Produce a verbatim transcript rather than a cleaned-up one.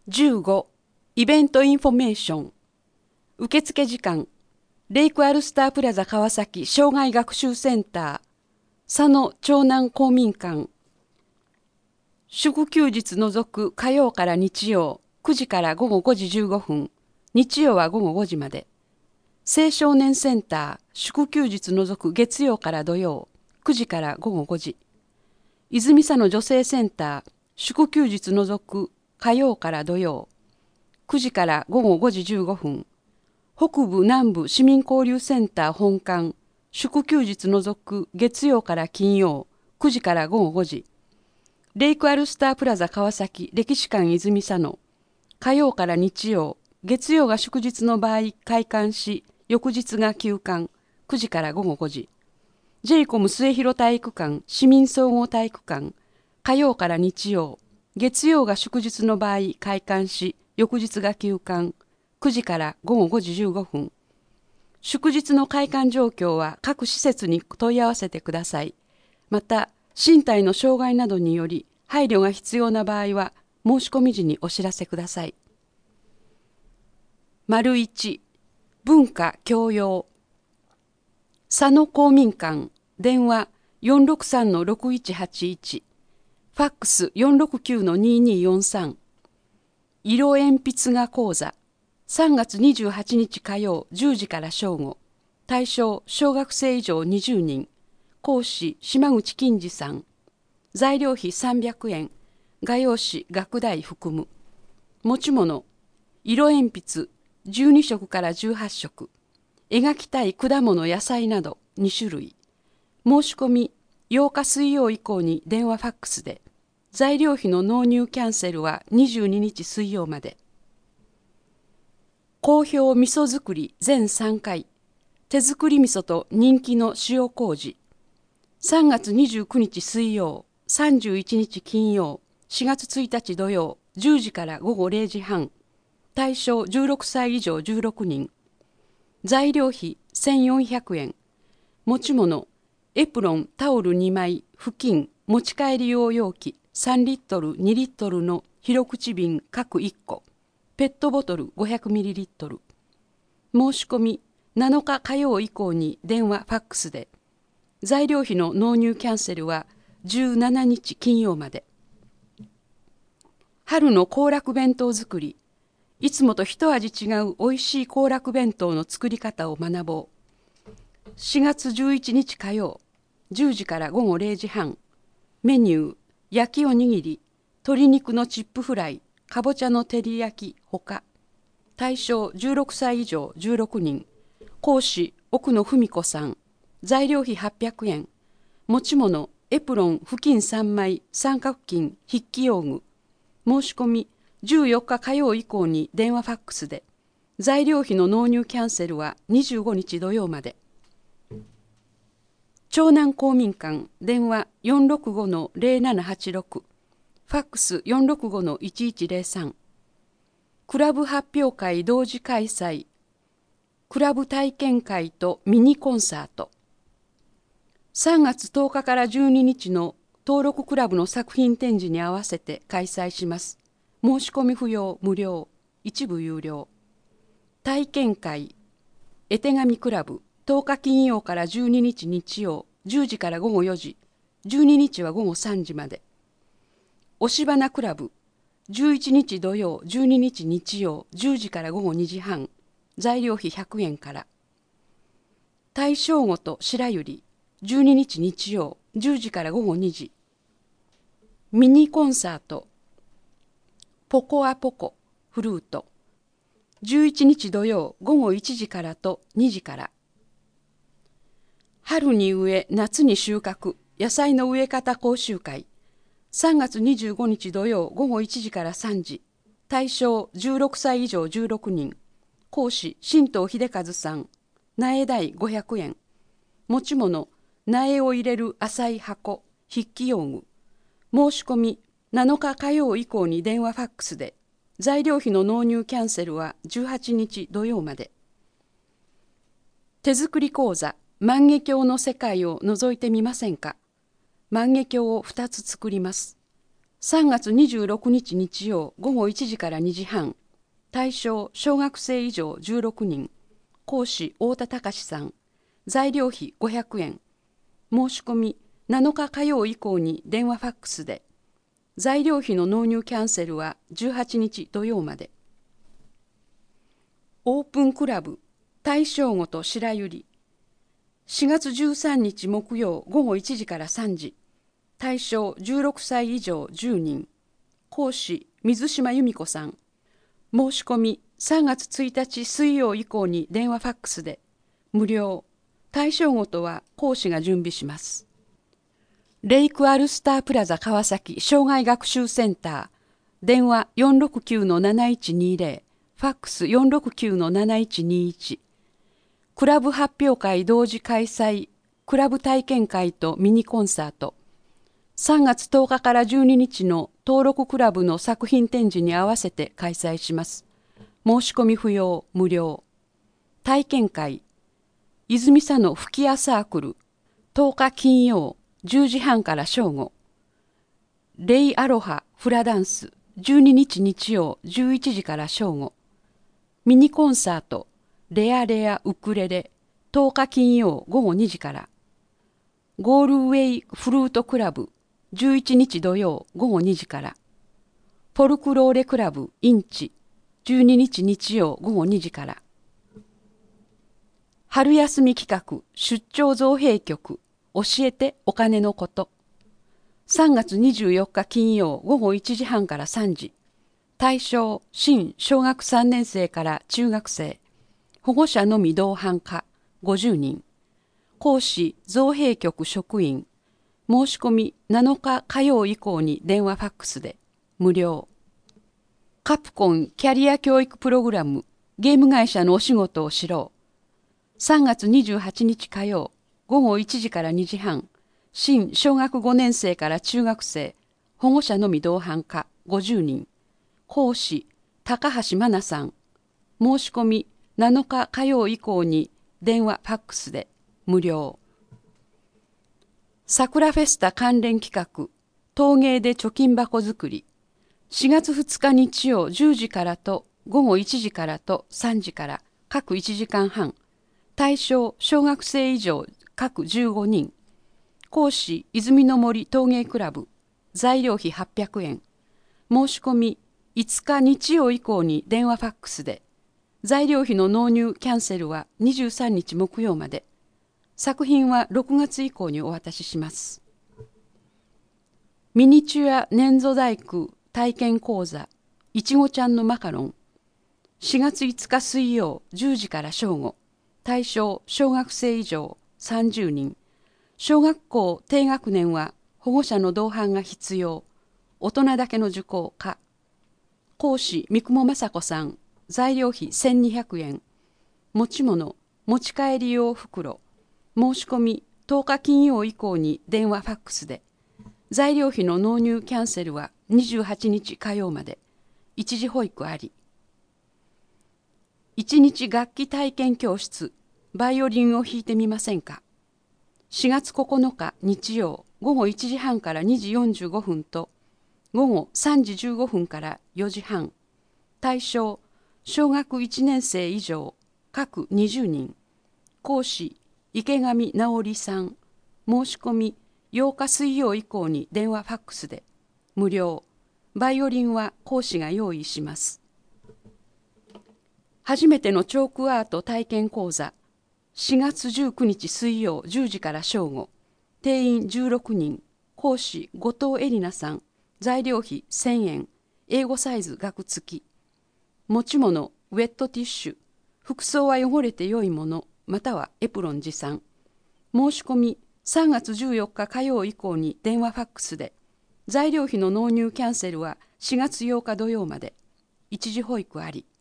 じゅうご、イベントインフォメーション。受付時間、レイクアルスタープラザ川崎障害学習センター、佐野長南公民館。祝休日除く火曜から日曜、くじから午後ごじじゅうごふん、日曜は午後ごじまで。青少年センター、祝休日除く月曜から土曜、くじから午後ごじ。泉佐野女性センター、祝休日除く火曜から土曜、くじから午後ごじじゅうごふん。北部南部市民交流センター本館、祝休日除く月曜から金曜、くじから午後ごじ。レイクアルスタープラザ川崎歴史館泉佐野、火曜から日曜、月曜が祝日の場合開館し、翌日が休館、くじから午後ごじ。ジェイコム末広体育館市民総合体育館、火曜から日曜、月曜が祝日の場合開館し、翌日が休館、くじから午後ごじじゅうごふん。祝日の開館状況は各施設に問い合わせてください。また、身体の障害などにより配慮が必要な場合は、申し込み時にお知らせください。丸一、文化教養。佐野公民館、電話 よんろくさんのろくいちはちいち、ファックス よんろくきゅうのにによんさん。色鉛筆画講座、さんがつにじゅうはちにち火曜じゅうじから正午。対象小学生以上にじゅうにん。講師島口金次さん。材料費さんびゃくえん。画用紙学代含む。持ち物、色鉛筆じゅうにしょくからじゅうはっしょく。描きたい果物野菜などにしゅるい。申し込みようか水曜以降に電話ファックスで。材料費の納入キャンセルはにじゅうににち水曜まで。好評味噌作り全さんかい。手作り味噌と人気の塩麹。さんがつにじゅうくにち水曜、さんじゅういちにち金曜、しがつついたち土曜、じゅうじから午後れいじはん。対象じゅうろくさい以上じゅうろくにん。材料費せんよんひゃくえん。持ち物、エプロン、タオルにまい、布巾、持ち帰り用容器、さんリットル、にリットルの広口瓶各いっこ。ペットボトル ごひゃくミリリットル。申し込みなのか火曜以降に電話ファックスで。材料費の納入キャンセルはじゅうしちにち金曜まで。春の行楽弁当作り。いつもと一味違うおいしい行楽弁当の作り方を学ぼう。しがつじゅういちにち火曜、じゅうじから午後れいじはん。メニュー、焼きおにぎり、鶏肉のチップフライ、かぼちゃの照り焼きほか。対象じゅうろくさい以上じゅうろくにん。講師奥野文子さん。材料費はっぴゃくえん。持ち物エプロン布巾さんまい、三角巾筆記用具。申し込みじゅうよっか火曜以降に電話ファックスで。材料費の納入キャンセルはにじゅうごにち土曜まで。長南公民館、電話 よんろくごのぜろななはちろく。ファックス よんろくごのいちいちぜろさん。クラブ発表会同時開催。クラブ体験会とミニコンサート。さんがつとおかからじゅうににちの登録クラブの作品展示に合わせて開催します。申し込み不要、無料、一部有料。体験会、絵手紙クラブ、とおか金曜からじゅうににち日曜、じゅうじから午後よじ、じゅうににちは午後さんじまで。押し花クラブ、じゅういちにち土曜、じゅうににち日曜、じゅうじから午後にじはん。材料費ひゃくえんから。大正午と白百合、じゅうににち日曜、じゅうじから午後にじ。ミニコンサート、ポコアポコ、フルート。じゅういちにち土曜、午後いちじからとにじから。春に植え、夏に収穫、野菜の植え方講習会。さんがつにじゅうごにち土曜、午後いちじからさんじ。対象じゅうろくさい以上じゅうろくにん。講師新藤秀和さん。苗代ごひゃくえん。持ち物苗を入れる浅い箱、筆記用具。申し込みなのか火曜以降に電話ファックスで。材料費の納入キャンセルはじゅうはちにち土曜まで。手作り講座万華鏡の世界を覗いてみませんか。万華鏡をふたつ作ります。 さんがつにじゅうろくにち日曜午後いちじからにじはん、対象小学生以上じゅうろくにん、講師太田隆さん、材料費ごひゃくえん、申し込みなのか火曜以降に電話ファックスで、材料費の納入キャンセルはじゅうはちにち土曜まで。オープンクラブ大正吾と白百合、しがつじゅうさんにち木曜午後いちじからさんじ、対象じゅうろくさい以上じゅうにん、講師水島由美子さん、申し込みさんがつついたち水曜以降に電話ファックスで、無料、対象ごとは講師が準備します。レイクアルスタープラザ川崎障害学習センター、電話 よんろくきゅうのなないちにゼロ、ファックス よんろくきゅうのなないちにいち、クラブ発表会同時開催、クラブ体験会とミニコンサート、さんがつとおかからじゅうににちの登録クラブの作品展示に合わせて開催します。申し込み不要、無料。体験会、泉佐野吹き矢サークル、とおか金曜、じゅうじはんから正午。レイアロハフラダンス、じゅうににち日曜、じゅういちじから正午。ミニコンサート、レアレアウクレレ、とおか金曜午後にじから。ゴールウェイフルートクラブ、じゅういちにち土曜午後にじから。フォルクローレクラブインチ、じゅうににち日曜午後にじから。春休み企画出張造幣局、教えてお金のこと。さんがつにじゅうよっか金曜午後いちじはんからさんじ。対象新小学さんねんせいから中学生。保護者のみ同伴可ごじゅうにん。講師造幣局職員。申し込みなのか火曜以降に電話ファックスで無料。カプコンキャリア教育プログラムゲーム会社のお仕事を知ろう。さんがつにじゅうはちにち火曜午後いちじからにじはん。新小学ごねんせいから中学生。保護者のみ同伴可ごじゅうにん。講師高橋真奈さん。申し込みなのか火曜以降に電話ファックスで無料。桜フェスタ関連企画、陶芸で貯金箱作り、しがつふつか日曜じゅうじからと午後いちじからとさんじから各いちじかんはん、対象小学生以上各じゅうごにん、講師泉の森陶芸クラブ、材料費はっぴゃくえん、申し込みいつか日曜以降に電話ファックスで、材料費の納入キャンセルはにじゅうさんにち木曜まで。作品はろくがつ以降にお渡しします。ミニチュア粘土細工体験講座いちごちゃんのマカロン、しがついつか水曜じゅうじから正午。対象小学生以上さんじゅうにん。小学校低学年は保護者の同伴が必要。大人だけの受講可。講師三雲雅子さん。材料費せんにひゃくえん。持ち物持ち帰り用袋。申し込みとおか金曜以降に電話ファックスで。材料費の納入キャンセルはにじゅうはちにち火曜まで。一時保育あり。一日楽器体験教室、バイオリンを弾いてみませんか。しがつここのか日曜午後いちじはんからにじよんじゅうごふんと午後さんじじゅうごふんからよじはん。対象小学いちねんせい以上各にじゅうにん。講師池上直里さん。申し込みようか水曜以降に電話ファックスで無料。バイオリンは講師が用意します。初めてのチョークアート体験講座、しがつじゅうくにち水曜じゅうじから正午。定員じゅうろくにん。講師後藤恵里奈さん。材料費せんえん。英語サイズ額付き。持ち物ウェットティッシュ。服装は汚れて良いものまたはエプロン持参。申し込みさんがつじゅうよっか火曜以降に電話ファックスで。材料費の納入キャンセルはしがつようか土曜まで。一時保育あり。